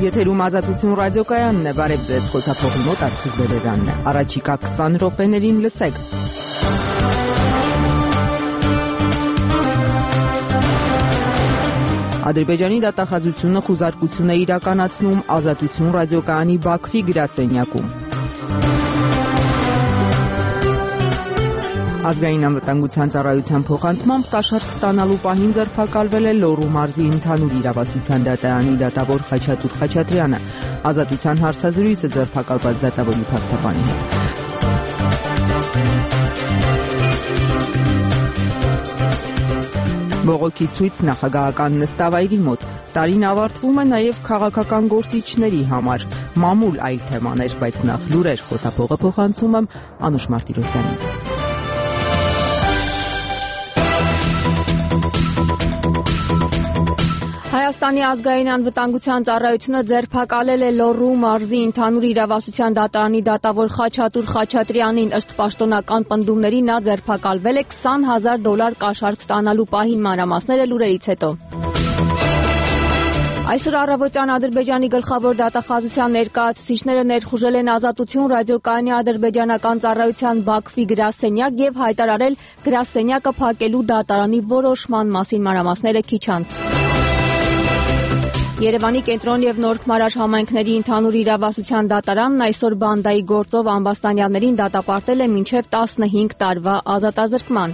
Եթերում Ազատություն ռադիոկայանն է, բարև ձեզ, խոսափողի մոտ Արթուր Բերերանն է։ Առաջիկա 20 րոպեներին լսեք։ Ադրբեջանի դատախազությունը խուզարկություն է իրականացնում Ազատություն ռադիոկայանի Բաքվի գրասենյակում։ Ազգային անվտանգության ծառայության փոխանցմամբ կաշառք ստանալու պահին ձերբակալվել է Լոռու մարզի ընդհանուր իրավասության դատարանի դատավոր Խաչատուր Խաչատրյանը։ Ազատության հարցազրույցը ձերբակալված դատավորի փաստաբանի հետ։ Բողոքի ցույց նախագահական նստավայրի մոտ։ Տարին ավարտվում է նաև քաղաքական գործիչների համար։ Մամուլ այլ թեմաներ, բայց նախ լուրեր, խոսափողը փոխանցում եմ Անուշ Մարտիրոսյանին։ Հայաստանի ազգային անվտանգության ծառայությունը ձերբակալել է Լոռու մարզի ընդհանուր իրավասության դատարանի դատավոր Խաչատուր Խաչատրյանին։ Ըստ պաշտոնական պնդումների նա ձերբակալվել է $20,000 կաշառք ստանալու պահին, մանրամասները լուրերից հետո։ Այսօր առավոտյան Ադրբեջանի գլխավոր դատախազության ներկայացուցիչները ներխուժել են Ազատություն ռադիոկայանի ադրբեջանական ծառայության Բաքվի գրասենյակ և հայտարարել գրասենյակը փակելու դատարանի որոշման մասին, մանրամասները քիչ անց։ Երևանի կենտրոն և Նորք Մարաշ համայնքների ընդհանուր իրավասության դատարանն այսօր բանդայի գործով ամբաստանյալներին դատապարտել է մինչև 15 տարվա ազատազրկման։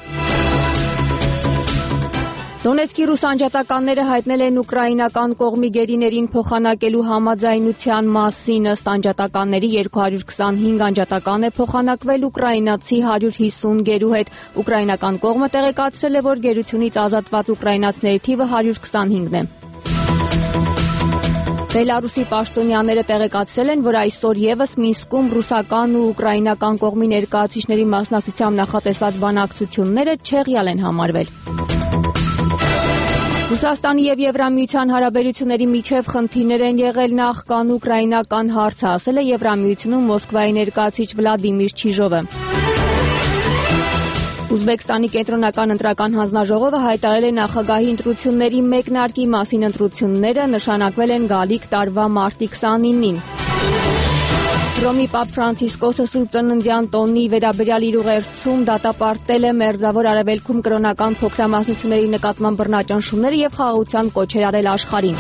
Դոնեցկի ռուս անջատականները հայտնել են ուկրաինական կողմի գերիներին փոխանակելու համաձայնության մասին։ Ըստ անջատականների 225 անջատական է փոխանակվել ուկրաինացի 150 գերու հետ։ Ուկրաինական կողմը տեղեկացրել է, որ գերությունից ազատված ուկրաինացիների թիվը 125-ն է։ Բելարուսի պաշտոնյաները տեղեկացրել են, որ այսօր ևս Մինսկում ռուսական ու ուկրաինական կողմի ներկայացուցիչների մասնակցությամբ նախատեսված բանակցությունները չեղյալ են համարվել։ Ռուսաստանի և Եվրամիության հարաբերությունների միջև խնդիրներ են եղել նախքան ուկրաինական հարցը, ասել է Եվրամիությունում Մոսկվայի ներկայացուցիչ Վլադիմիր Չիժովը։ Ուզբեկստանի կենտրոնական ընտրական հանձնաժողովը հայտարարել է նախագահի ընտրությունների մեկնարկի մասին։ Ընտրությունները նշանակվել են գալիք տարվա մարտի 29-ին։ Հռոմի Պապ Ֆրանցիսկոսը Սուրբ Ծննդյան տոնի վերաբերյալ իր ուղերձում դատապարտել է Մերձավոր Արևելքում կրոնական փոքրամասնությունների նկատմամբ բռնաճնշումները և խաղաղության կոչեր արել աշխարհին։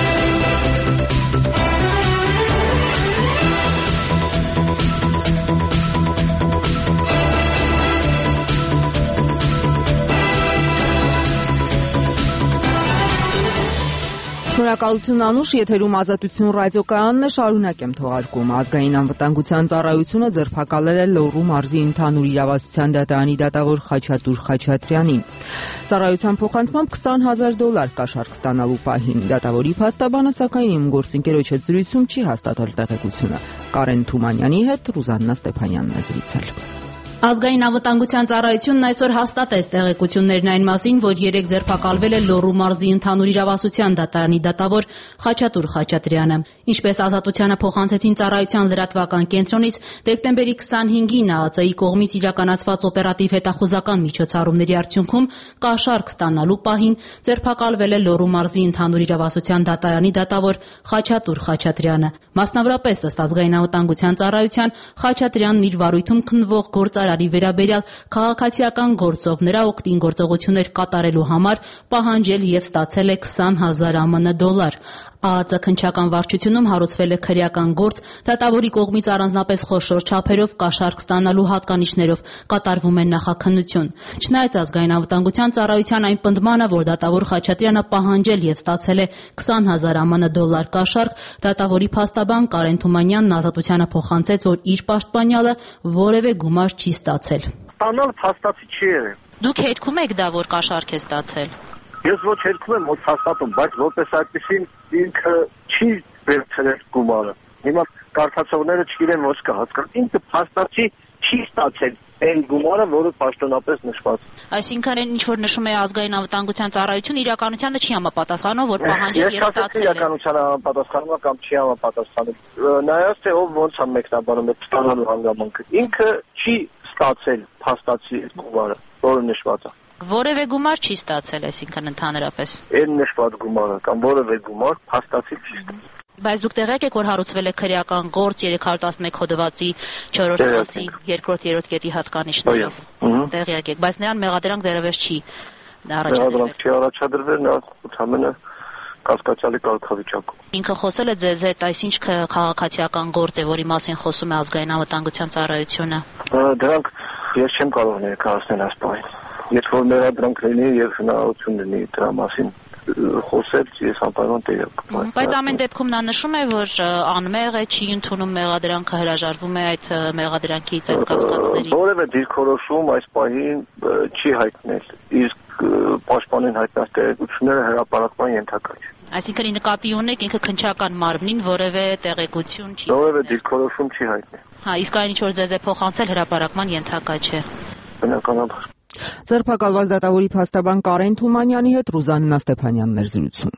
Շնորհակալություն Անուշ, եթերում Ազատություն ռադիոկայանն է, շարունակեմ թողարկում։ Ազգային անվտանգության ծառայությունը ձերբակալել է Լոռու մարզի ընդհանուր իրավասության դատարանի դատավոր Խաչատուր Խաչատրյանին։ Ծառայության փոխանցմամբ $20,000 կաշառք ստանալու պահին։ Դատավորի փաստաբանը, սակայն իմ գործընկերոջ հետ զրույցում չի հաստատել տեղեկությունը։ Կարեն Թումանյանի հետ Ռուզաննա Ստեփանյանն է զրուցել։ Ազգային անվտանգության ծառայությունն այսօր հաստատեց տեղեկություններն այն մասին, որ երեկ ձերբակալվել է Լոռու մարզի ընդհանուր իրավասության դատարանի դատավոր Խաչատուր Խաչատրյանը։ Ինչպես Ազատությանը փոխանցեցին ծառայության լրատվական կենտրոնից, դեկտեմբերի 25-ին ԱԱԾ-ի կողմից իրականացված օպերատիվ հետախուզական միջոցառումների արդյունքում կաշառք ստանալու պահին ձերբակալվել է Լոռու մարզի ընդհանուր իրավասության դատարանի դատավոր Խաչատուր Խաչատրյանը։ Մասնավորապես, ըստ Ազգային անվտանգության ծառայության, Խաչատրյանն իր վարույթում քննվող գործարարի վերաբերյալ քաղաքացիական գործով նրա օգտին գործողություններ կատարելու համար պահանջել և ստացել է $20,000 ԱՄՆ։ ԱԱԾ քննչական վարչությունում հարուցվել է քրեական գործ, դատավորի կողմից առանձնապես խոշոր չափերով կաշառք ստանալու հատկանիշներով կատարվում է նախաքննություն։ Չնայած Ազգային անվտանգության ծառայության այն պնդմանը, որ դատավոր Խաչատրյանը պահանջել և ստացել է $20,000 ԱՄՆ կաշառք, դատավորի փաստաբան Կարեն Թումանյանն Ազատությանը փոխանցեց, որ իր պաշտպանյալը որևէ գումար չի ստացել։ Ստանալ փաստացի չի եղել։ Դուք հետքում եք դա, որ կաշառք է ստացել։ Ես ոչ հետքում եմ, ոչ հաստատում, բայց որպես այդպեսին ինքը չի վերցրել գումարը։ Հիմա կարդացողները չգիտեն ոչ կհասկանան։ Ինքը փաստացի չի ստացել այն գումարը, որը պաշտոնապես նշված։ Այսինքն այն ինչ որ նշում է Ազգային անվտանգության ծառայությունը, իրականությանը չի համապատասխանում, որ պահանջել և ստացել է։ Իրականությանը համապատասխանում է կամ չի համապատասխանում։ Նայած թե ով ոնց է մեկնաբանում է ստանալու հանգամանքը։ Ինքը չի ստացել փաստացի գումարը, որը նշված է։ Որևէ գումար չի ստացել, այսինքն ընդհանրապես։ Այն նշված գումարը կամ որևէ գումար փաստացի չի ստացել։ Բայց դուք տեղյակ եք, որ հարուցվել է քրեական գործ 311 հոդվածի 4-րդ մասի 2-3 կետի հատկանիշներով։ Տեղյակ եք, բայց նրան մեղադրանք դեռևս չի առաջադրվել, նա ընդհանրապես կասկածալի կարգավիճակում։ Ինքը խոսել է ձեզ հետ, այսինչ քաղաքացիական գործ է, որի մասին խոսում է ազգային անվտանգության ծառայությունը։ Դրանք ես չեմ կարող ներկայացնել այս պահին։ Եթե որ մեղադրանք լինի եւ հնարավորություն լինի դրա մասին խոսել, ես անպայման տեղյակ եմ։ Բայց ամեն դեպքում նա նշում է, որ անմեղ է, չի ընդունում մեղադրանքը, հրաժարվում է այդ մեղադրանքից, այդ կասկածներից։ Որևէ դիրքորոշում այս պահին չի հայտնել, իսկ պաշտպանին հայտնած տեղեկությունները հրապարակման ենթակա չէ։ Այսինքն նկատի ունեք ինքը քննչական մարմնին որևէ տեղեկություն չի։ Որևէ դիրքորոշում չի հայտնել։ Հա, իսկ այն ինչ որ ձեզ է փոխանցել հրապարակման ենթակա չէ։ Բնականաբար։ Ձերբակալված դատավորի փաստաբան Կարեն Թումանյանի հետ Ռուզաննա Ստեփանյանն էր զրուցում։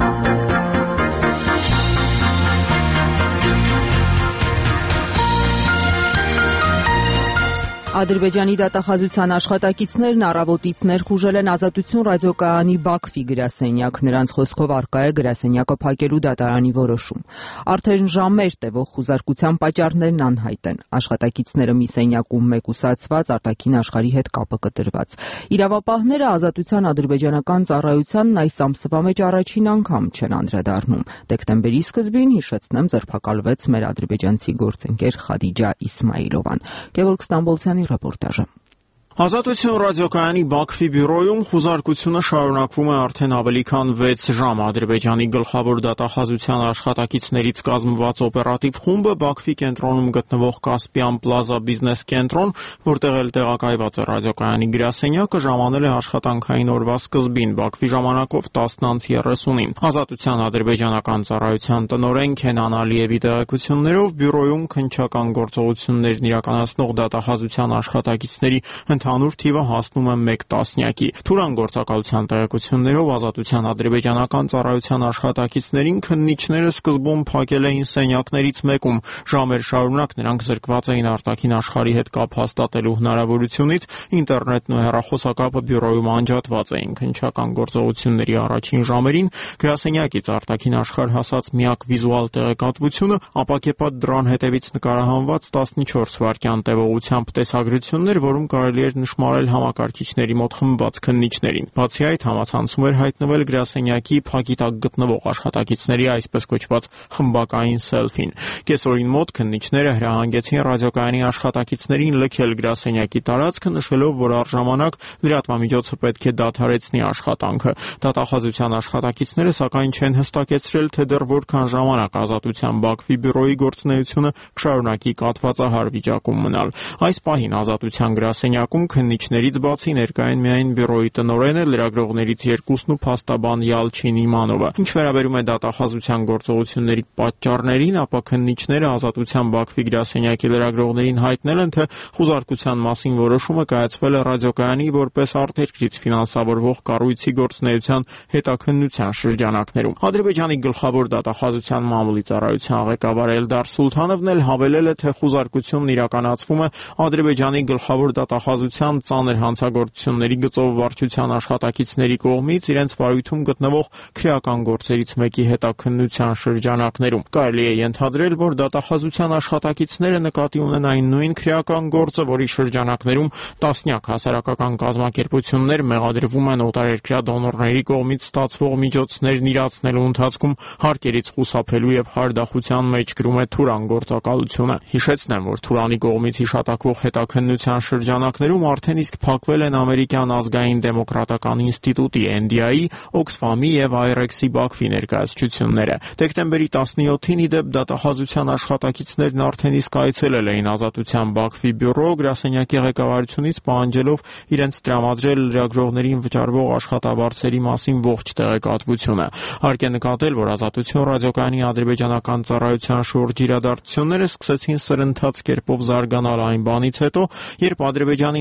Ադրբեջանի դատախազության աշխատակիցներն առավոտից ներխուժել են Ազատություն ռադիոկայանի Բաքվի գրասենյակ։ Նրանց խոսքով առկա է գրասենյակը փակելու դատարանի որոշում։ Արդեն ժամեր տևող խուզարկության պատճառներն անհայտ են։ Աշխատակիցները մի սենյակում մեկուսացված, արտաքին աշխարհի հետ կապը կտրված։ Իրավապահները Ազատության ադրբեջանական ծառայությանն այս ամսվա մեջ առաջին անգամ չեն անդրադառնում։ Դեկտեմբերի սկզբին, հիշեցնեմ, ձերբակալվեց մեր ադրբեջանցի գործընկեր Խադիջա Իսմայիլովան։ Գևորգ Ստամբոլցյանի ռեպորտաժը։ Ազատություն ռադիոկայանի Բաքվի բյուրոյում խուզարկությունը շարունակվում է արդեն ավելի քան 6 ժամ։ Ադրբեջանի գլխավոր դատախազության աշխատակիցներից կազմված օպերատիվ խումբը Բաքվի կենտրոնում գտնվող Կասպիան Պլազա բիզնես կենտրոն, որտեղ էլ տեղակայված է ռադիոկայանի գրասենյակը, ժամանել է աշխատանքային օրվա սկզբին, Բաքվի ժամանակով 10:30-ին։ Ազատության ադրբեջանական ծառայության տնօրեն Քենան Ալիևի տեղեկություններով բյուրոյում քննչական գործողություններն իրականացնող դատախազության աշխատակիցների ընդհանուր թիվը հասնում է 1 տասնյակի։ Թուրան գործակալության տեղեկություններով Ազատության ադրբեջանական ծառայության աշխատակիցներին քննիչները սկզբում փակել էին սենյակներից մեկում։ Ժամեր շարունակ նրանք զրկված էին արտաքին աշխարհի հետ կապ հաստատելու հնարավորությունից, ինտերնետն ու հեռախոսակապը բյուրոյում անջատված էին։ Քննչական գործողությունների առաջին ժամերին գրասենյակից արտաքին աշխարհ հասած միակ վիզուալ տեղեկատվությունը ապակեպատ դրան հետևից նկարահանված 14 վայրկյան տևողությամբ տեսագրություններ, որում կարելի էր նշмарել համակարգիչների մոտ խմբված քննիչներին։ Բացի այդ, համացանցում էր հայտնվել գրասենյակի փակի տակ գտնվող աշխատակիցների այսպես կոչված խմբակային սելֆին։ Կեսօրին մոտ քննիչները հրահանգեցին ռադիոկայանի աշխատակիցներին լքել գրասենյակի տարածքը, նշելով, որ առժամանակ լրատվամիջոցը պետք է դադարեցնի աշխատանքը։ Դատախազության աշխատակիցները սակայն չեն հստակեցրել, թե դեռ որքան ժամանակ Ազատության Բաքվի բյուրոյի գործունեությունը կշարունակի կաթվածահար վիճակում մնալ։ Այս պահին Ազատության գրասենյակում քննիչներից բացի ներկա են միայն բյուրոյի տնօրենը, լրագրողներից երկուսն ու փաստաբան Յալչին Իմանովը։ Ինչ վերաբերում է դատախազության գործողությունների պատճառներին, ապա քննիչները Ազատության Բաքվի գրասենյակի լրագրողներին հայտնել են, թե խուզարկության մասին որոշումը կայացվել է ռադիոկայանի որպես արտերկրից ֆինանսավորվող կառույցի գործունեության հետաքննության շրջանակներում։ Ադրբեջանի գլխավոր դատախազության մամուլի ծառայության ղեկավար Էլդար Սուլթանովն էլ հավելել է, թե խուզարկությունն իրականացվում է Ադրբեջանի գլխավոր դատախազության ծանր հանցագործությունների գծով վարչության աշխատակիցների կողմից իրենց վարույթում գտնվող քրեական գործերից մեկի հետաքննության շրջանակներում։ Կարելի է ենթադրել, որ դատախազության աշխատակիցները նկատի ունեն այն նույն քրեական գործը, որի շրջանակներում տասնյակ հասարակական կազմակերպություններ մեղադրվում են օտարերկրյա դոնորների կողմից ստացվող միջոցներն իրացնելու ընթացքում հարկերից խուսափելու եւ հարդախության մեջ գրում է Թուրան գործակալությունը։ Հիշեցնեմ, որ Թուրանի կողմից հիշատակվող հետաքննության շրջանակներում արդեն իսկ փակվել են ամերիկյան ազգային դեմոկրատական ինստիտուտի NDI, Oxfam-ի եւ IREX-ի Բաքվի ներկայացությունները։ Դեկտեմբերի 17-ին ի դեպ դատախազության աշխատակիցներն արդեն իսկ այցելել էին Ազատության Բաքվի բյուրո, գրասենյակի ղեկավարությունից պահանջելով իրենց տրամադրել լրագրողներին վճարվող աշխատավարձերի մասին ողջ տեղեկատվությունը։ Հարկ է նկատել, որ Ազատություն ռադիոկայանի ադրբեջանական ծառայության շուրջ իրադարձությունները սկսեցին սրընթաց կերպով զարգանալ այն բանից հետո, երբ Ադրբեջանի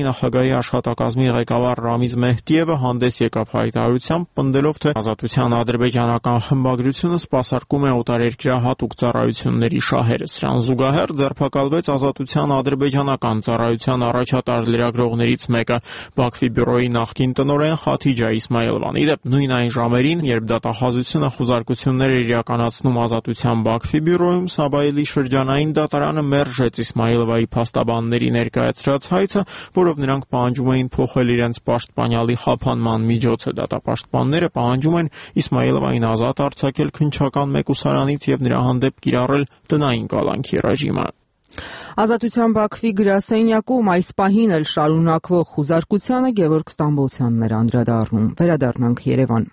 նախագահի աշխատակազմի ղեկավար Ռամիզ Մեհդիևը հանդես եկավ հայտարարությամբ, պնդելով, թե Ազատության ադրբեջանական խմբագրությունը սպասարկում է օտարերկրյա հատուկ ծառայությունների շահերը։ Սրան զուգահեռ ձերբակալվեց Ազատության ադրբեջանական ծառայության առաջատար լրագրողներից մեկը, Բաքվի բյուրոյի նախկին տնօրեն Խաթիջա Իսմայելովան։ Իդեպ նույն այն ժամերին, երբ դատախազությունը խուզարկություններ էր իրականացնում Ազատության Բաքվի բյուրոյում, Սաբայելի շրջանային դատարանը մերժեց Իսմայելովայի փաստաբանների ներկայացրած հայցը, որով նրանք պահանջում էին փոխել իրենց պաշտպանյալի խափանման միջոցը։ Դատապաշտպանները պահանջում են Իսմայելովային ազատ արձակել քննչական մեկուսարանից եւ նրա հանդեպ կիրառել տնային կալանքի ռեժիմը։ Ազատության Բաքվի գրասենյակում այս պահին էլ շարունակվող խուզարկությանը Գևորգ Ստամբոլցյանն էր անդրադառնում։ Վերադառնանք Երևան։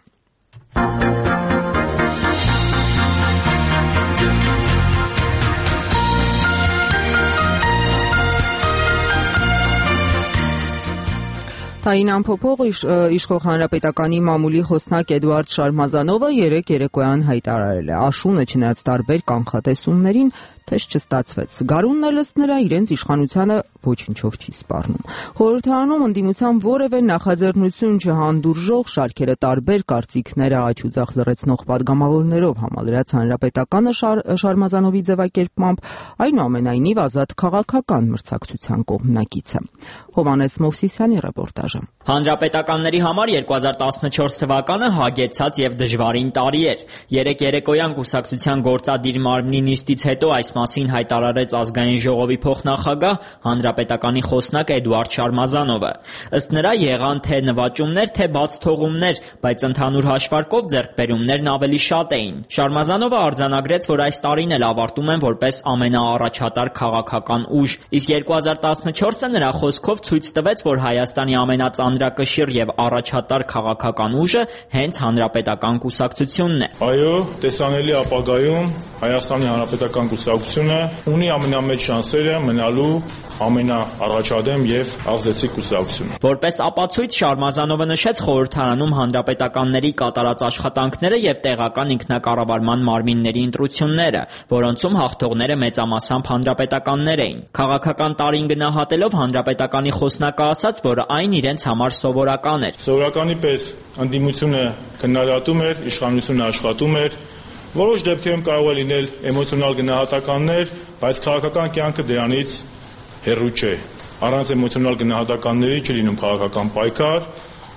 Թային ամփոփող իշխող հանրապետականի մամուլի խոսնակ Էդուարդ Շարմազանովը երեկոյան հայտարարել է. Աշունը չնայած տարբեր կանխատեսումներին թեժ չստացվեց։ Գարունն էլ ըստ նրա իրենց իշխանությանը ոչինչով չի սպառնում։ Խորհրդարանում ընդդիմության որևէ նախաձեռնություն չհանդուրժող շարքերը տարբեր կարծիքները աչուձախ լրացնող падգամավորներով համալրած հանրապետականը Շարմազանովի ձևակերպմամբ այնուամենայնիվ ազատ քաղաքական մրցակցության կողմնակից է։ Հովհաննես Մովսիսյանի ռեպորտաժը։ Հանրապետականների համար 2014 թվականը հագեցած եւ դժվարին տարի էր։ Երեկոյան կուսակցության գործադիր մարմնի նիստից հետո այս մասին հայտարարեց Ազգային ժողովի փոխնախագահ հանրապետականի խոսնակ Էդուարդ Շարմազանովը։ Ըստ նրա եղան թե նվաճումներ, թե բաց թողումներ, բայց ընդհանուր հաշվարկով ձեռքբերումներն ավելի շատ էին։ Շարմազանովը արձանագրեց, որ այս տարին էլ ավարտում են որպես ամենաառաջատար քաղաքական ուժ, իսկ 2014-ը նրա խոսքով ցույց տվեց, որ Հայաստանի ամենածանրակշիռ եւ առաջատար քաղաքական ուժը հենց հանրապետական կուսակցությունն է։ Այո, տեսանելի ապագայում Հայաստանի հանրապետական կուսակցությունը ունի ամենամեծ շանսերը մնալու ամենաառաջադեմ եւ ազդեցիկ կուսակցությունը։ Որպես ապացույց Շարմազանովը նշեց խորհրդարանում հանրապետականների կատարած աշխատանքները եւ տեղական ինքնակառավարման մարմինների ընտրությունները, որոնցում հաղթողները մեծամասամբ հանրապետականներ էին։ Քաղաքական տարին գնահատելով հանրապետականի խոսնակը ասաց, որ այն իրենց համար սովորական էր։ Սովորականի պես ընդդիմությունը քննադատում էր, իշխանությունը աշխատում էր։ Որոշ դեպքերում կարող է լինել էմոցիոնալ գնահատականներ, բայց քաղաքական կյանքը դրանից հեռու չէ։ Առանց էմոցիոնալ գնահատականների չի լինում քաղաքական պայքար։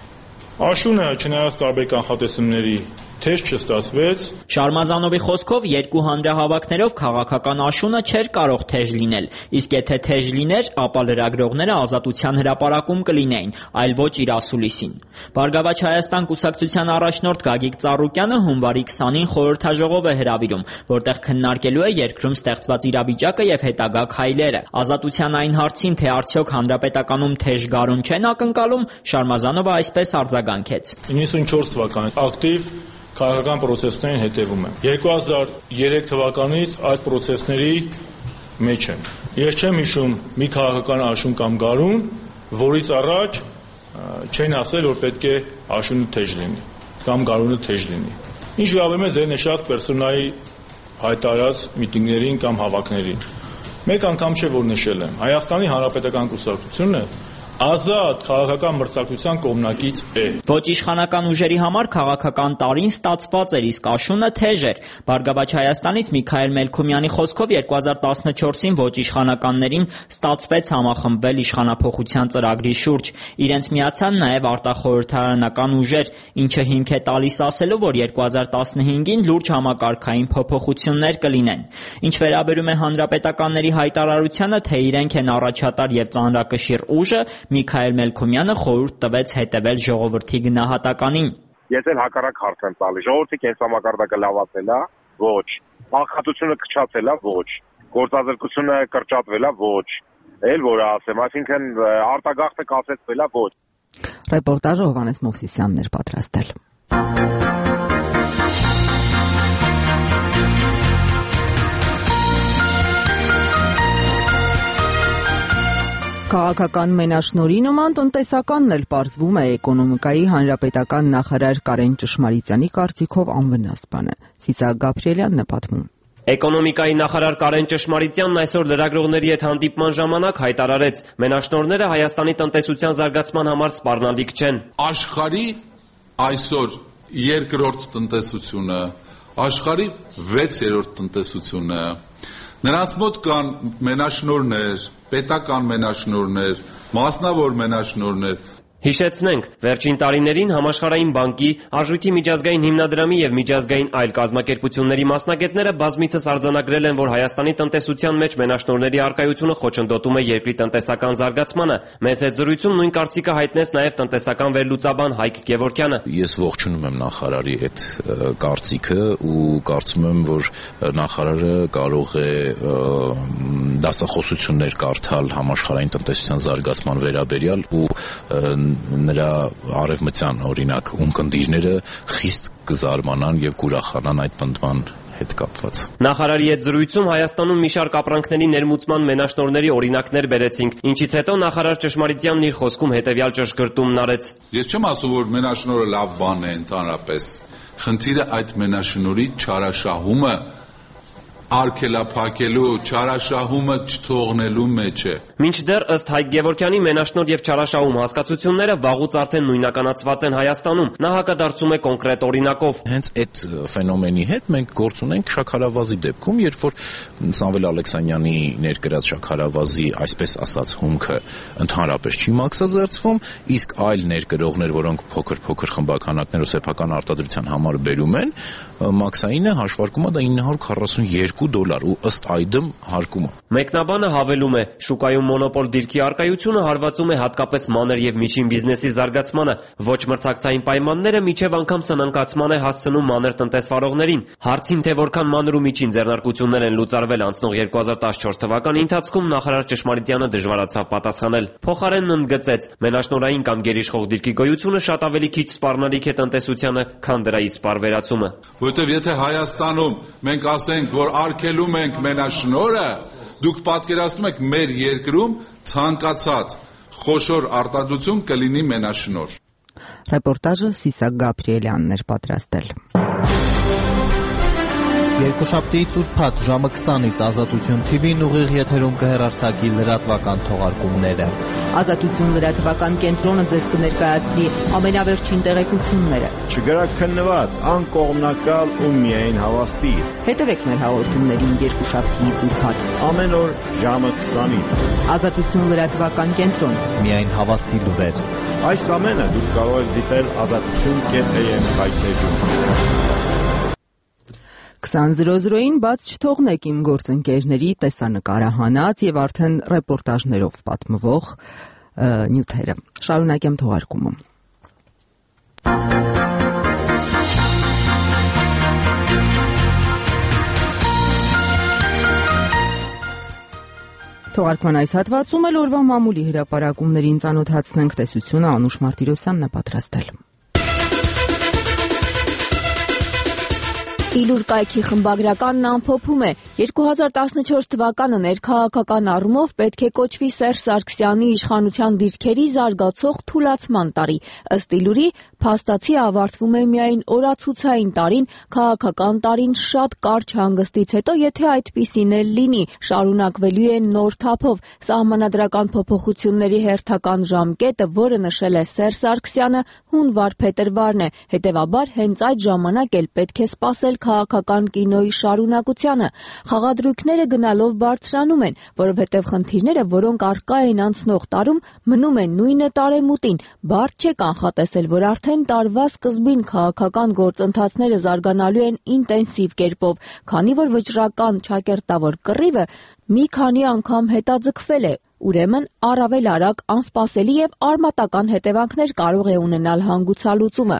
Աշունը չնայած տարբեր կանխատեսումների թեժ չստացվեց։ Շարմազանովի խոսքով երկու հանրահավաքներով քաղաքական աշունը չէր կարող թեժ լինել, իսկ եթե թեժ լիներ, ապա լրագրողները Ազատության հրապարակում կլինեին, այլ ոչ իր ասուլիսին։ Բարգավաճ Հայաստան կուսակցության առաջնորդ Գագիկ Ծառուկյանը հունվարի 20-ին խորհրդաժողով է հրավիրում, որտեղ քննարկելու է երկրում ստեղծված իրավիճակը եւ հետագա քայլերը։ Ազատության այն հարցին, թե արդյոք հանրապետականում թեժ գարուն չեն ակնկալում, Շարմազանովը այսպես արձագանքեց. 94 թվականից ակտիվ քաղաքական պրոցեսներին հետևում եմ։ 2003 թվականից այդ պրոցեսների մեջ եմ։ Ես չեմ հիշում մի քաղաքական աշուն կամ գարուն, որից առաջ չեն ասել, որ պետք է աշունը թեժ լինի կամ գարունը թեժ լինի։ Ինչ վերաբերում է ձեր նշած պերսոնայի հայտարարած միտինգներին կամ հավաքներին։ Մեկ անգամ չէ, որ նշել եմ։ Հայաստանի Հանրապետական կուսակցությունը ազատ քաղաքական մրցակցության կողմնակից է։ Ոչ իշխանական ուժերի համար քաղաքական տարին ստացված էր, իսկ աշունը թեժ էր։ Բարգավաճ Հայաստանից Միքայել Մելքումյանի խոսքով 2014-ին ոչ իշխանականներին ստացվեց համախմբվել իշխանափոխության ծրագրի շուրջ։ Իրենց միացան նաև արտախորհրդարանական ուժեր, ինչը հիմք է տալիս ասելու, որ 2015-ին լուրջ համակարգային փոփոխություններ կլինեն։ Ինչ վերաբերում է հանրապետականների հայտարարությանը, թե իրենք են առաջատար եւ ծանրակշիռ ուժը, Միքայել Մելքումյանը խորհուրդ տվեց հետևել ժողովրդի գնահատականին։ Ես էլ հակառակ հարց եմ տալիս։ Ժողովրդի կենսամակարդակը լավացել է, ոչ։ Աղքատությունը քչացել է, ոչ։ Գործազրկությունը կրճատվել է, ոչ։ Էլ որ ասեմ, այսինքն արտագաղթը կասեցվել է, ոչ։ Ռեպորտաժը Հովհաննես Մովսիսյանն էր պատրաստել։ Քաղաքական մենաշնորհի նման տնտեսականն էլ պարզվում է էկոնոմիկայի հանրապետական նախարար Կարեն Ճշմարիցյանի կարծիքով անվնաս բան է։ Սիսակ Գաբրիելյանն է պատմում։ Էկոնոմիկայի նախարար Կարեն Ճշմարիտյանն այսօր լրագրողների հետ հանդիպման ժամանակ հայտարարեց, մենաշնորհները Հայաստանի տնտեսության զարգացման համար սպառնալիք չեն։ Աշխարհի այսօր երկրորդ տնտեսությունը, աշխարհի 6-րդ տնտեսությունը, նրանց մոտ կան մենաշնորհներ, պետական մենաշնորհներ, մասնավոր մենաշնորհներ։ Հիշեցնենք, վերջին տարիներին Համաշխարհային բանկի, Արժույթի միջազգային հիմնադրամի եւ միջազգային այլ կազմակերպությունների մասնագետները բազմիցս արձանագրել են, որ Հայաստանի տնտեսության մեջ մենաշնորհների առկայությունը խոչընդոտում է երկրի տնտեսական զարգացմանը։ Մեծ հետ զրույցում նույն կարծիքը հայտնեց նաեւ տնտեսական վերլուծաբան Հայկ Գևորգյանը։ Ես ողջունում եմ նախարարի այդ կարծիքը ու կարծում եմ, որ նախարարը կարող է դասախոսություններ կարդալ համաշխարհային տնտեսության զարգացման վերաբերյալ ու նրա արևմտյան օրինակ ունկնդիրները խիստ կզարմանան եւ կուրախանան այդ պնդման հետ կապված։ Նախարարի հետ զրույցում Հայաստանում մի շարք ապրանքների ներմուծման մենաշնորհների օրինակներ բերեցինք, ինչից հետո նախարար Ճշմարիտյանն իր խոսքում հետեւյալ ճշգրտումն արեց։ Ես չեմ ասում, որ մենաշնորհը լավ բան է ընդհանրապես։ Խնդիրը այդ մենաշնորհի չարաշահումը արգելափակելու, չարաշահումը չթողնելու մեջ է։ Մինչդեռ ըստ Հայկ Գևորգյանի մենաշնորհ եւ չարաշահում հասկացությունները վաղուց արդեն նույնականացված են Հայաստանում։ Նա հակադարձում է կոնկրետ օրինակով։ Հենց այդ ֆենոմենի հետ մենք գործ ունենք շաքարավազի դեպքում, երբ որ Սամվել Ալեքսանյանի ներկրած շաքարավազի, այսպես ասած, հումքը ընդհանրապես չի մաքսազերծվում, իսկ այլ ներկրողներ, որոնք փոքր խմբականակներ ու սեփական արտադրության համար բերում են, մաքսայինը հաշվարկում է դա $942 ու ըստ այդմ հարկումը։ Մեկնաբանը հավելում է, շուկայում մոնոպոլ դիրքի առկայությունը հարվածում է հատկապես մանր եւ միջին բիզնեսի զարգացմանը, ոչ մրցակցային պայմանները միջև անգամ սնանկացման է հասցնում մանր տնտեսվարողներին։ Հարցին, թե որքան մանր ու միջին ձեռնարկություններ են լուծարվել անցնող 2014 թվականի ընթացքում, նախարար Ճշմարիտյանը դժվարացավ պատասխանել։ Փոխարենն ընդգծեց, մենաշնորհային կամ գերիշխող դիրքի գոյությունը շատ ավելի քիչ սպառնալիք է տնտեսությանը, քան դրա իսպառ վերացումը։ Որտեւ եթե Հայաստանում մենք ասենք, որ արգելում ենք մենաշնորհը, դուք պատկերացնում եք մեր երկրում ցանկացած խոշոր արտադրություն կլինի մենաշնորհ։ Ռեպորտաժը Սիսակ Գաբրիելյանն էր պատրաստել։ Երկուշաբթիից ուրբաթ ժամը 20-ից Ազատություն TV-ն ուղիղ եթերում կհեռարձակի լրատվական թողարկումները։ Ազատություն լրատվական կենտրոնը ձեզ կներկայացնի ամենավերջին տեղեկությունները։ Չգրակ քննված, անկողմնակալ ու միայն հավաստի։ Հետևեք մեր հաղորդումներին երկուշաբթիից ուրբաթ ամեն օր ժամը 20-ից։ Ազատություն լրատվական կենտրոն։ Միայն հավաստի լուրեր։ Այս ամենը դուք կարող եք դիտել azatutun.am հայտնեջում։ 20:00-ին բաց չթողնեք իմ գործընկերների տեսանկարահանած եւ արդեն ռեպորտաժներով պատմվող նյութերը։ Շարունակեմ թողարկումը։ Թողարկման այս հատվածում էլ օրվա մամուլի հրապարակումներին ծանոթացնենք, տեսությունը Անուշ Մարտիրոսյանն է պատրաստել։ Իլուր կայքի խմբագրականն ամփոփում է 2014 թվականը ներքաղաքական առումով պետք է կոչվի Սերժ Սարգսյանի իշխանության դիրքերի զարգացող թուլացման տարի։ Ըստ Իլուրի, փաստացի ավարտվում է միայն օրացուցային տարին, քաղաքական տարին շատ կարճ հանգստից հետո, եթե այդպիսին էլ լինի, շարունակվելու է նոր թափով։ Սահմանադրական փոփոխությունների հերթական ժամկետը, որը նշել է Սերժ Սարգսյանը, հունվար-փետրվարն է։ Հետևաբար, հենց այդ ժամանակ էլ պետք է սպասել քաղաքական կինոյի շարունակությանը։ Խաղադրույքները գնալով բարձրանում են, որովհետև խնդիրները, որոնք առկա են անցնող տարում, մնում են նույնը տարեմուտին։ Բարդ չէ կանխատեսել, որ արդեն տարվա սկզբին քաղաքական գործընթացները զարգանալու են ինտենսիվ կերպով, քանի որ վճռական ճակերտավոր կռիվը մի քանի անգամ հետաձգվել է։ Ուրեմն առավել արագ, անսպասելի եւ արմատական հետևանքներ կարող է ունենալ հանգուցալուծումը։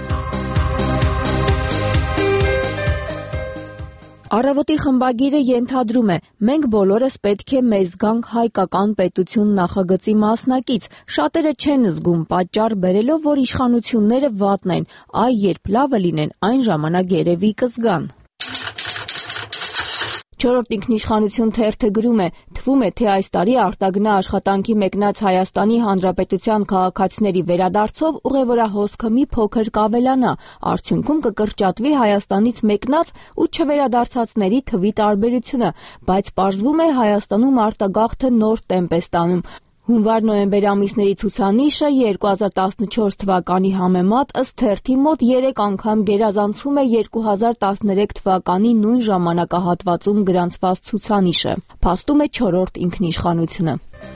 Առավոտի խմբագիրը ենթադրում է. մենք բոլորս պետք է մեզ գանք հայկական պետություն նախագծի մասնակից։ Շատերը չեն զգում պատճառ բերելով, որ իշխանությունները վատն են, այ երբ լավը լինեն, այն ժամանակ երևի կզգան։ Չորրորդ ինքնիշխանություն թերթը գրում է. թվում է, թե այս տարի արտագնա աշխատանքի մեկնած Հայաստանի Հանրապետության քաղաքացիների վերադարձով ուղևորահոսքը մի փոքր կավելանա, արդյունքում կկրճատվի Հայաստանից մեկնած ու չվերադարձածների թվի տարբերությունը, բայց պարզվում է Հայաստանում արտագաղթը նոր տեմպ է ստանում։ Հունվար-նոյեմբեր ամիսների ցուցանիշը 2014 թվականի համեմատ ըստ թերթի մոտ 3 անգամ գերազանցում է 2013 թվականի նույն ժամանակահատվածում գրանցված ցուցանիշը, փաստում է չորրորդ ինքնիշխանությունը։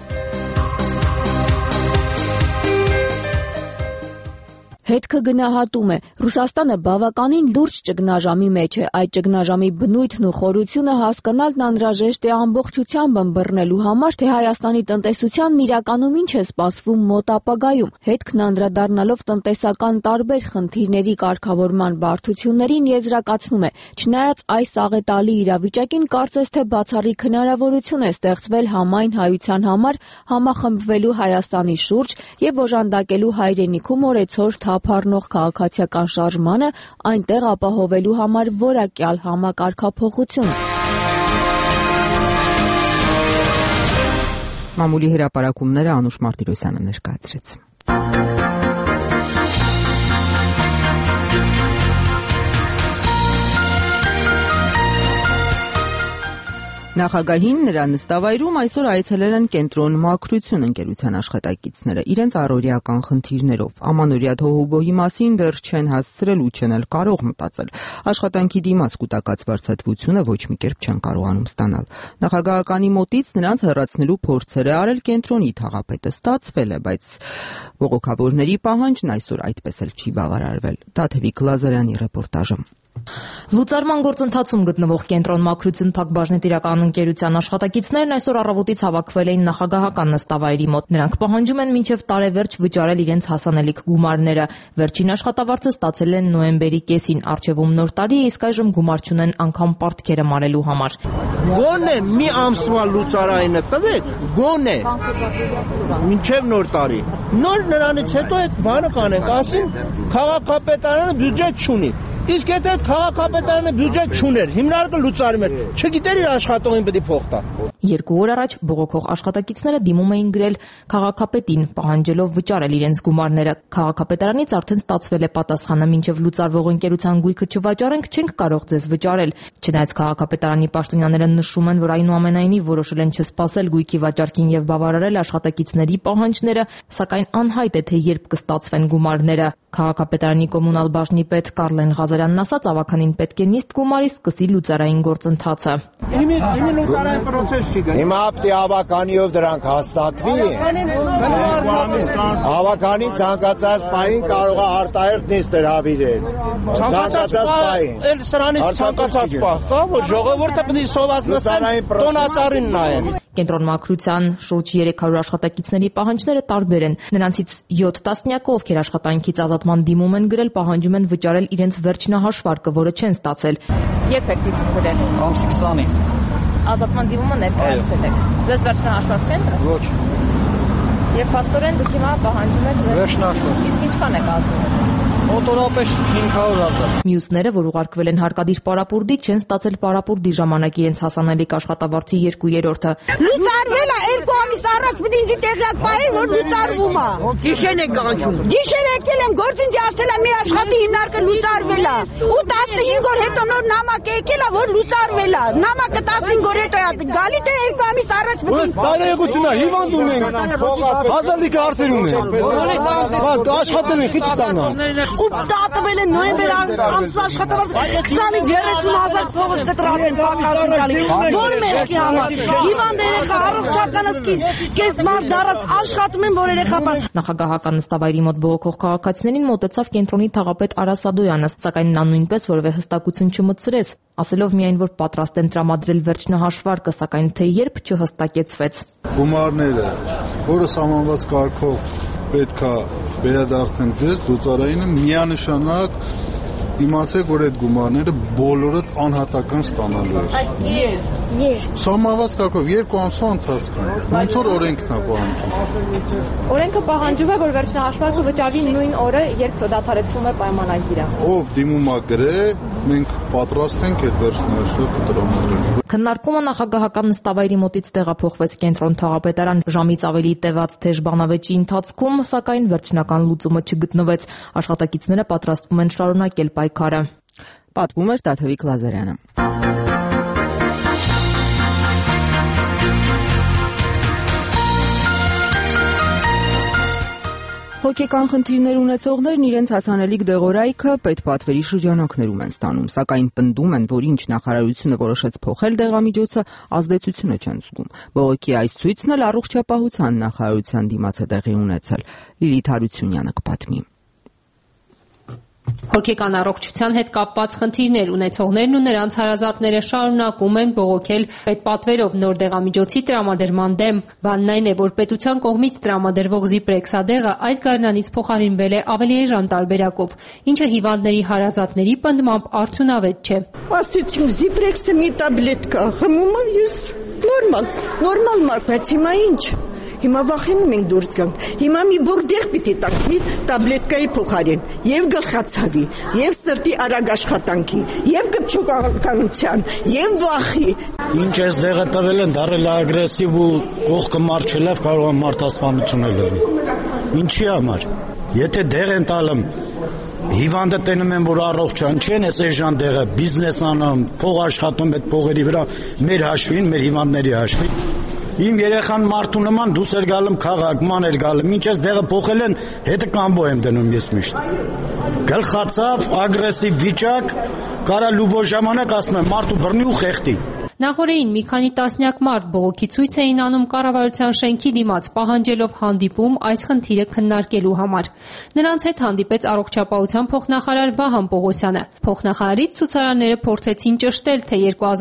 Հետքը գնահատում է. Ռուսաստանը բավականին լուրջ ճգնաժամի մեջ է, այդ ճգնաժամի բնույթն ու խորությունը հասկանալն անհրաժեշտ է ամբողջությամբ ըմբռնելու համար, թե Հայաստանի տնտեսությանն իրականում ինչ է սպասվում մոտ ապագայում։ Հետքն անդրադառնալով տնտեսական տարբեր խնդիրների կարգավորման բարդություններին եզրակացնում է. չնայած այս աղետալի իրավիճակին կարծես թե բացառիկ հնարավորություն է ստեղծվել համայն հայության համար համախմբվելու Հայաստանի շուրջ եւ օժանդակելու հայրենիքում օրեցօր թափառնող քաղաքացիական շարժմանը, այնտեղ ապահովելու համար որակյալ համակարգափոխություն։ Մամուլի հրապարակումները Անուշ Մարտիրոսյանը ներկայացրեց։ Նախագահին նրա նստավայրում այսօր այցելել են Կենտրոն մաքրություն ընկերության աշխատակիցները իրենց առօրյական խնդիրներով։ Ամանորյա թոհուբոհի մասին դեռ չեն հասցրել ու չեն էլ կարող մտածել։ Աշխատանքի դիմաց կուտակած վարձատրությունը ոչ մի կերպ չեն կարողանում ստանալ։ Նախագահականի մոտից նրանց հեռացնելու փորձեր է արել կենտրոնի թաղապետը, ստացվել է, բայց բողոքավորների պահանջն այսօր այդպես էլ չի բավարարվել։ Տաթևիկ Լազարյանի ռեպորտաժը։ Լուծարման գործընթացում գտնվող Կենտրոն մաքրություն փակbaşնետիրական ընկերության աշխատակիցներն այսօր առավոտից հավաքվել էին նախագահական նստավայրի մոտ։ Նրանք պահանջում են մինչև տարեվերջ վճարել իրենց հասանելիք գումարները։ Վերջին աշխատավարձը ստացել են նոյեմբերի կեսին, առջևում նոր տարի է, իսկ այժմ գումար չունեն անգամ պարտքերը մարելու համար։ Գոնե մի ամսվա լուծարայինը տվեք, գոնե մինչև նոր տարի։ Նոր նրանից հետո այդ բանը կանենք, ասին քաղաքապետարանը բյուջետ չունի։ Իսկ եթե այդ քաղաքապետարանը բյուջետ չուներ, հիմնարկը լուծարում էր, չգիտեր իր աշխատողին պետք է փող տա։ 2 օր առաջ բողոքող աշխատակիցները դիմում էին գրել քաղաքապետին, պահանջելով վճարել իրենց գումարները։ Քաղաքապետարանից արդեն ստացվել է պատասխանը, մինչև լուծարվող ընկերության գույքը չվաճառենք, չենք կարող ձեզ վճարել։ Չնայած քաղաքապետարանի պաշտոնյաները նշում են, որ այնուամենայնիվ որոշել են չսպասել գույքի վաճառքին եւ բավարարել աշխատակիցների պահանջները, սակայն անհայտ է, թե երբ կստացվեն գումարները։ Քաղաքապետարանի կոմունալ բաժնի պետ Կարլեն Ղազարյանն ասաց, ավականին պետք է նիստ գումարի սկսի լուծարային գործընթացը։ Հիմա պետք է ավականիով դրանք հաստատվի։ Ավականի ցանկացած պահին կարող է արտահերթ նիստ հրավիրել։ Ցանկացած պահին։ Էլ սրանից ցանկացած պահ կա, որ ժողովուրդը պետք է սոված նստեն, տոնածառին նայեն։ Կենտրոն մաքրության շուրջ 300 աշխատակիցների պահանջները տարբեր են։ Նրանցից 7 տասնյակը, ովքեր աշխատանքից ազատման դիմում են գրել, պահանջում են վճարել իրենց վերջնահաշվարկը, որը չեն ստացել։ Երբ եք դիմում գրել։ Ամսի 20-ին։ Ազատման դիմումը ներկայացրել եք։ Ձեզ վերջնահաշվարկ չեն տվել։ Ոչ։ Եվ փաստորեն դուք հիմա պահանջում եք վերջնահաշվարկ։ Իսկ ինչքան եք ասում։ Մոտորապես 500,000։ Մյուսները, որ ուղարկվել են հարկադիր պարապուրդի, չեն ստացել պարապուրդի ժամանակ իրենց հասանելիք աշխատավարձի 2/3-ը։ Լուծարվել է 2 ամիս առաջ, պետք է ինձ տեղյակ պահել, որ լուծարվում է։ Գիշեր եք կանչում։ Գիշեր եկել եմ, գործընթացի ասել եմ, մի աշխատի հիմնարկը լուծարվել է։ Ու 15 օր հետո նոր նամակ եկել է, որ լուծարվել է։ Նամակը 15 օր հետո է գալի, թե 2 ամիս առաջ պետք է։ Տարեգություն է, հիվանդ ունենք։ Հազարլիք հարցեր ունենք։ Աշխատել են, խիտ ստանան։ Ու դատվել են նոյեմբեր ամսվա աշխատավարձը 20-30,000 փողը կտրացին պակասին գալի։ Որ մեղքի համար։ Հիվանդ երեխա առողջականս կես մարդ դառած աշխատում են, որ երեխա բան։ Նախագահական նստավայրի մոտ բողոքող քաղաքացիներին մոտեցավ կենտրոնի թաղապետ Արա Սադոյանը, սակայն նա նույնպես որևէ հստակություն չմտցրեց, ասելով միայն, որ պատրաստ են տրամադրել վերջնահաշվարկը, սակայն թե երբ չհստակեցվեց։ Գումարները, որը սահմանված կարգով պետք է վերադարձնենք ձեզ, լուծարայինը միանշանակ իմացեք, որ այդ գումարները բոլորը անհատական ստանալու են։ Սահմանված կարգով 2 ամսվա ընթացքում։ Ոնց որ օրենքն է պահանջում։ Օրենքը պահանջում է, որ վերջնահաշվարկը վճարվի նույն օրը, երբ դադարեցվում է պայմանագիրը։ Ով դիմում է գրե, մենք պատրաստ ենք այդ վերջնահաշվարկը տրամադրել։ Քննարկումը նախագահական նստավայրի մոտից տեղափոխվեց կենտրոն թաղապետարան։ Ժամից ավելի տևած թեժ բանավեճի ընթացքում, սակայն վերջնական լուծումը չգտնվեց։ Աշխատակիցները պատրաստվում են շարունակել պայքարը։ Պատմում էր Տաթևիկ Լազարյանը։ Հոգեկան խնդիրներ ունեցողներն իրենց հասանելիք դեղորայքը պետպատվերի շրջանակներում են ստանում, սակայն պնդում են, որ ինչ նախարարությունը որոշեց փոխել դեղամիջոցը, ազդեցությունը չեն զգում։ Բողոքի այս ցույցն էլ առողջապահության նախարարության դիմաց է տեղի ունեցել։ Լիլիթ Հարությունյանը կպատմի։ Հոգեկան առողջության հետ կապված խնդիրներ ունեցողներն ու նրանց հարազատները շարունակում են բողոքել պետպատվերով նոր դեղամիջոցի տրամադրման դեմ։ Բանն այն է, որ պետության կողմից տրամադրվող Զիպրեքսադեղը այս գարնանից փոխարինվել է ավելի էժան տարբերակով, ինչը հիվանդների հարազատների պնդմամբ արդյունավետ չէ։ Ասեցին Զիպրեքսը մի տաբլետկա, խմում եմ ես նորմալ մարդ, բայց հիմա ինչ։ Հիմա վախենում ենք դուրս գանք։ Հիմա մի բուրդեղ պիտի տանք մի տաբլետկայի փոխարեն, եւ գլխացավի, եւ սրտի արագ աշխատանքի, եւ կպչուկականության, եւ վախի։ Ինչ էս դեղը տվել են, դարել ագրեսիվ ու կողքը մարչելով կարող է մարդասպանություն լինել։ Ինչի համար։ Եթե դեղ են տալում հիվանդը տենում են, որ առողջան չեն, այս էժան դեղը բիզնես անում, փող աշխատում այդ փողերի վրա մեր հաշվին, մեր հիվանդների հաշվին։ Իմ երեխան մարդու նման դուս էր գալում քաղաք, ման էր գալում, ինչ ես դեղը փոխել են, հետը կամբո եմ դնում ես միշտ։ Գլխացավ, ագրեսիվ վիճակ, կարա լուբո ժամանակ ասում եմ, մարդու բռնի ու խեղդի։ Նախորդին մի քանի տասնյակ մարդ բողոքի ցույց էին անում կառավարության շենքի դիմաց, պահանջելով հանդիպում այս խնդիրը քննարկելու համար։ Նրանց հետ հանդիպեց առողջապահության փոխնախարար Վահան Պողոսյանը։ Փոխնախարարից ցուցարարները փորձեցին ճշտել, թե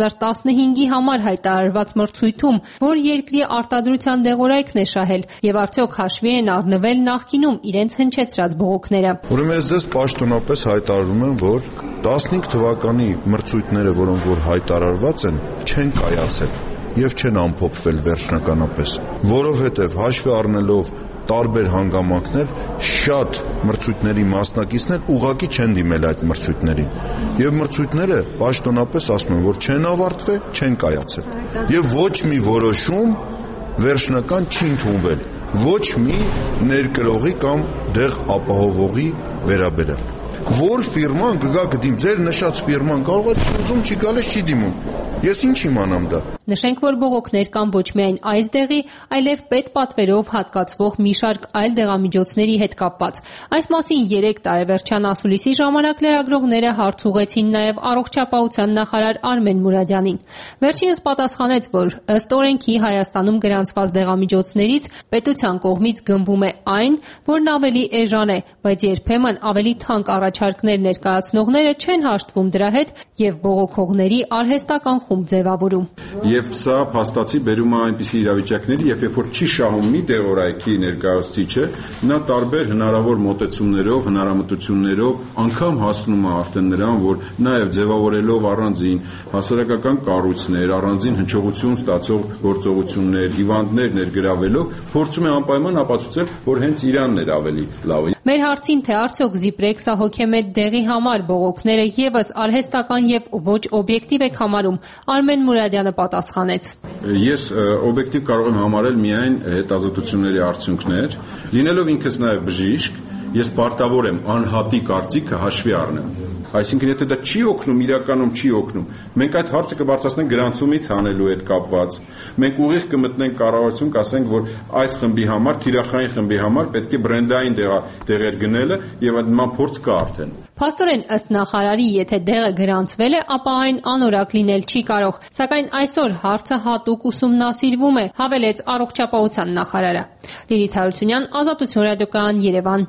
2015-ի համար հայտարարված մրցույթում, որ երկրի արտադրության դեղորայքն է շահել, եւ արդյոք հաշվի են առնվել նախկինում իրենց հնչեցրած բողոքները։ Ուրեմն ես ձեզ պաշտոնապես հայտարարում եմ, որ 15 թվականի մրցույթները, որոնք որ հայտարարված են, չեն կայացել եւ չեն ամփոփվել վերջնականապես, որովհետեւ հաշվի առնելով տարբեր հանգամանքներ, շատ մրցույթների մասնակիցներ ուղղակի չեն դիմել այդ մրցույթներին եւ մրցույթները պաշտոնապես ասում են, որ չեն ավարտվել, չեն կայացել եւ ոչ մի որոշում վերջնական չի ընդունվել, ոչ մի ներկրողի կամ դեղ ապահովողի վերաբերյալ։ Որ ֆիրման կգա կդիմ, ձեր նշած ֆիրման կարող է չի ուզում, չի գալիս, չի դիմում։ Ես ինչ իմանամ դա։ Նշենք, որ բողոքներ կան ոչ միայն այս դեղի, այլև պետպատվերով հատկացվող մի շարք այլ դեղամիջոցների հետ կապված։ Այս մասին 3 տարեվերջյան ասուլիսի ժամանակ լրագրողները հարց ուղղեցին նաև առողջապահության նախարար Արմեն Մուրադյանին։ Վերջինս պատասխանեց, որ ըստ օրենքի Հայաստանում գրանցված դեղամիջոցներից պետության կողմից գնվում է այն, որն ավելի էժան է, բայց երբեմն ավելի թանկ առաջարկներ ներկայացնողները չեն հաշտվում դրա հետ եւ բողոքողների արհեստական խումբ ձևավորում։ Եվ սա փաստացի բերում է այնպիսի իրավիճակների, երբ որ չի շահում մի դեղորայքի ներկայացուցիչը, նա տարբեր հնարավոր մոտեցումներով, հնարամտություններով անգամ հասնում է արդեն նրան, որ նաև ձևավորելով առանձին հասարակական կառույցներ, առանձին հնչողություն ստացող գործողություններ, հիվանդներ ներգրավելով, փորձում է անպայման ապացուցել, որ հենց իրանն էր ավելի լավը։ Մեր հարցին, թե արդյոք Զիպրեքսը հոգեմետ դեղի համար բողոքները եւս արհեստական եւ ոչ օբյեկտիվ եք համարում, Արմեն Մուրադյանը պատասխանեց. Ես օբյեկտիվ կարող եմ համարել միայն հետազոտությունների արդյունքներ, լինելով ինքս նաև բժիշկ, ես պարտավոր եմ անհատի կարծիքը հաշվի առնել։ Այսինքն, եթե դա չի օգնում, իրականում չի օգնում, մենք այդ հարցը կբարձրացնենք գրանցումից հանելու հետ կապված։ Մենք ուղիղ կմտնենք կառավարություն, կասենք, որ այս խմբի համար, թիրախային խմբի համար պետք է բրենդային դեղեր գնելը եւ այդ նման փորձ կա արդեն։ Փաստորեն, ըստ նախարարի, եթե դեղը գրանցվել է, ապա այն անորակ լինել չի կարող, սակայն այսօր հարցը հատուկ ուսումնասիրվում է, հավելեց առողջապահության նախարարը։ Լիլիթ Հարությունյան, Ազատություն ռադիոկայան, Երևան։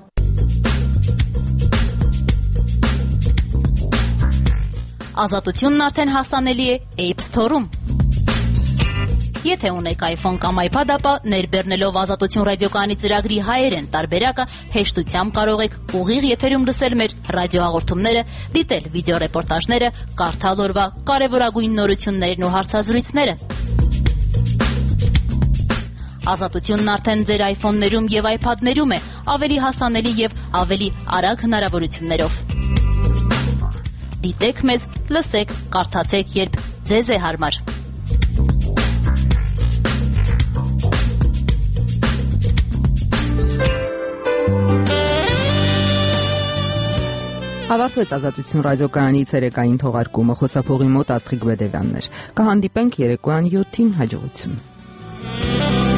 Ազատությունն արդեն հասանելի է App Store-ում։ Եթե ունեք iPhone կամ iPad, ապա ներբեռնելով Ազատություն ռադիոկայանի ծրագրի հայերեն տարբերակը հեշտությամբ կարող եք ուղիղ եթերում լսել մեր ռադիոհաղորդումները, դիտել վիդեոռեպորտաժները, կարդալ օրվա կարևորագույն նորություններն ու հարցազրույցները։ Ազատությունն արդեն ձեր iPhone-ներում եւ iPad-ներում է, ավելի հասանելի եւ ավելի արագ հնարավորություններով։ Դիտեք մեզ, լսեք, կարդացեք, երբ ձեզ է հարմար։ Ավարտվեց Ազատություն ռադիոկայանի ցերեկային թողարկումը, խոսափողի մոտ Աստղիկ Բեդևյանն էր։ Կհանդիպենք երեկոյան 7-ին, հաջողություն։